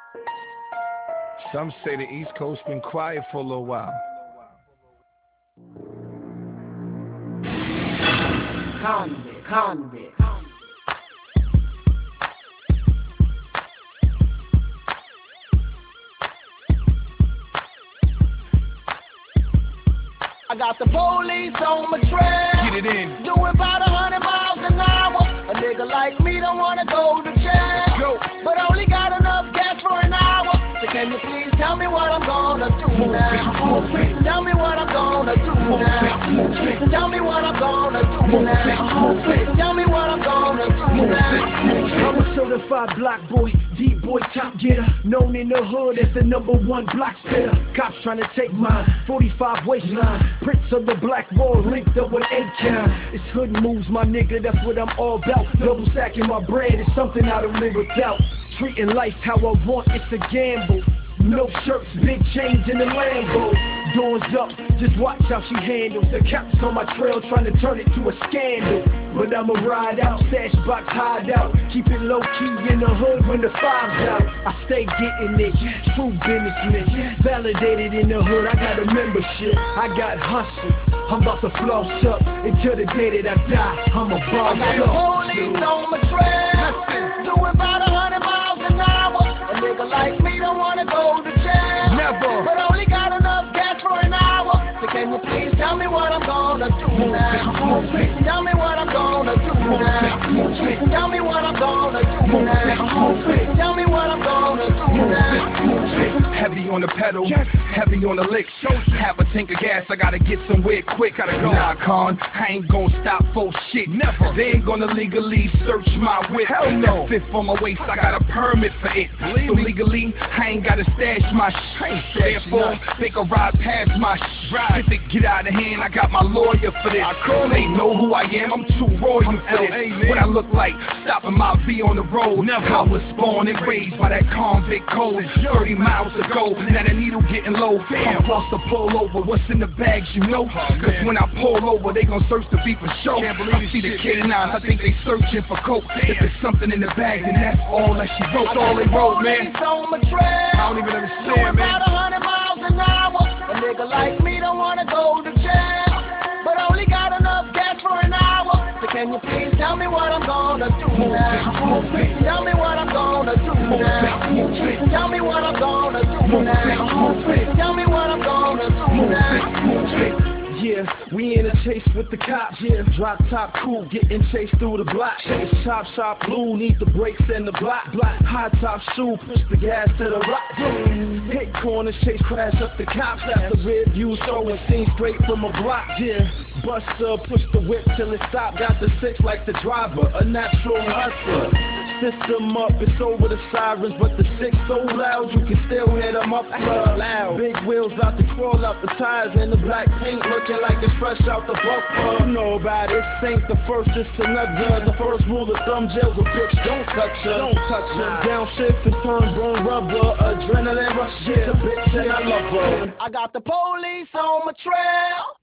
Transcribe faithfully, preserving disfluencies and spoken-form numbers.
Some say the East Coast been quiet for a little while. Convict, convict. I got the police on my trail. Get it in. Doing about a hundred miles an hour. A nigga like me don't wanna go to jail. Go. But only got enough gas for an hour. So can you please tell me what I'm gonna do now? Tell me what I'm gonna do now. Tell me what I'm gonna do now. Tell me what I'm gonna do now. I'm a certified block boy, deep boy top getter, known in the hood as the number one block spitter. Cops trying to take mine, forty-five waistline, prince of the black wall linked up with eight count. It's hood moves, my nigga, that's what I'm all about. Double stacking my bread is something I don't live without. Treating life how I want, it's a gamble. No shirts, big chains in the Lambo. Doors up, just watch how she handles the cops on my trail, trying to turn it to a scandal. But I'ma ride out, stash box hide out, keep it low key in the hood when the five's out. I stay getting it, true businessman, validated in the hood. I got a membership, I got hustle. I'm about to floss up until the day that I die. I'm a boss I got the police on my trail, doing about a hundred miles an hour. A nigga like me don't wanna go to jail. Never. But only got enough gas for an hour. So can you please tell me what I'm gonna do now? Tell me what I'm gonna do now. Tell me what I'm gonna do now. Tell me what I'm gonna do now. Heavy on the pedal, heavy on the licks. Have a tank of gas, I gotta get somewhere quick. Gotta go. Nah, con, I ain't gon' stop for shit. Never. They ain't gonna legally search my whip. Hell no. Fifth on my waist, I got a permit for it. So legally, I ain't gotta stash my shit. So therefore, they can ride past my shit. If they get out of hand, I got my lawyer for this. They know who I am, I'm too royal for this. What I look like, stopping my V on the road. I was born and raised by that convict code. thirty miles ago, now the needle getting low. I'm across the pull over, what's in the bags, you know? Cause when I pull over, they gon' search the beat for show. I see the kid nine, I think they searching for coke. If there's something in the bag, then that's all that she wrote. All they wrote, man. On my trail, I don't even understand, man. about a hundred miles an hour. A nigga like me don't wanna go to jail, but only got enough gas for an hour. So can you please tell me what I'm gonna do now? Tell me what I'm gonna do now. Tell me what I'm gonna do now. Tell me what I'm gonna do now. Yeah, we in a chase with the cops, yeah. Drop top cool, getting chased through the block. Chase chop shop blue, need the brakes and the block. Block, high top shoe, push the gas to the rock. Boom. Hit corners, chase crash up the cops. That's the rear view, showing seen straight from a block, yeah. Buster, push the whip till it stop. Got the six like the driver, a natural hustler. System up, it's over the sirens, but the six so loud you can still hear them up loud. Big wheels out to crawl out the tires, and the black paint looking like it's fresh out the bumper. You know about it, this ain't the first, it's another. The first rule of thumb, jail's a bitch, don't touch her. Don't touch her. Downshift and turn burn rubber, adrenaline rush, yeah. The bitch and I love her. I got the police on my trail.